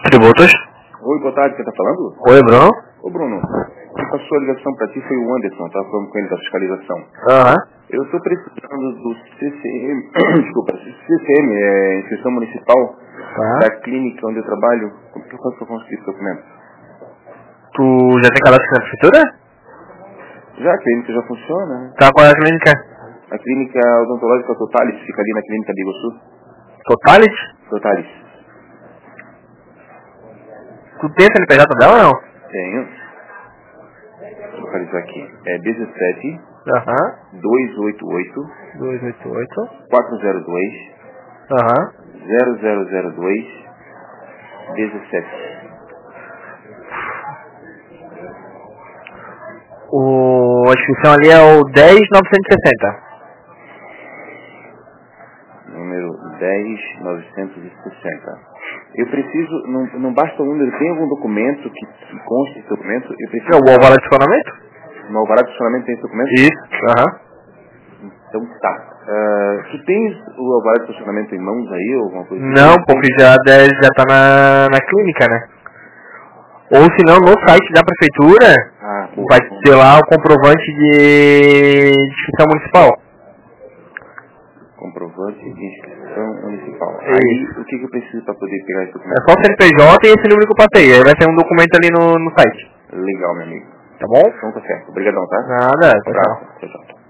Tributos. Oi, boa tarde, quem tá falando? Oi, Bruno. Ô, Bruno, quem passou a ligação pra ti foi o Anderson, tava falando com ele da fiscalização. Aham. Eu tô precisando do CCM, desculpa, CCM, Inscrição Municipal, Tá. da clínica onde eu trabalho. Como que eu faço pra conseguir esse documento? Tu já tem cadastro na prefeitura? Já a clínica já funciona, né? Tá, qual é a clínica? A clínica odontológica Totalis, fica ali na clínica Biguaçu. Totalis? Totalis. Tu tem a CNPJ dela ou não? Tenho. Deixa eu localizar aqui. É 17 Aham. 288 288. 402 Aham. 0002 17. A inscrição ali é o 10.960. Número 10.960. Eu preciso, não basta o número, tem algum documento que conste esse documento? Eu preciso. É o alvará de funcionamento? No alvará de funcionamento tem esse documento? Isso. Aham. Então tá. Tu tens o alvará de funcionamento em mãos aí, ou alguma coisa assim? Não, porque já tá na clínica, né? Ou se não, no site da prefeitura, Ah, boa. vai ter lá o comprovante de inscrição municipal. Comprovante de inscrição municipal. Isso. Aí, o que eu preciso para poder pegar esse É documento? só o CNPJ e esse número que eu passei. Aí vai ter um documento ali no site. Legal, meu amigo. Tá bom? Então tá certo. Obrigadão, tá? Nada, tchau. Abraço. Tchau, tchau.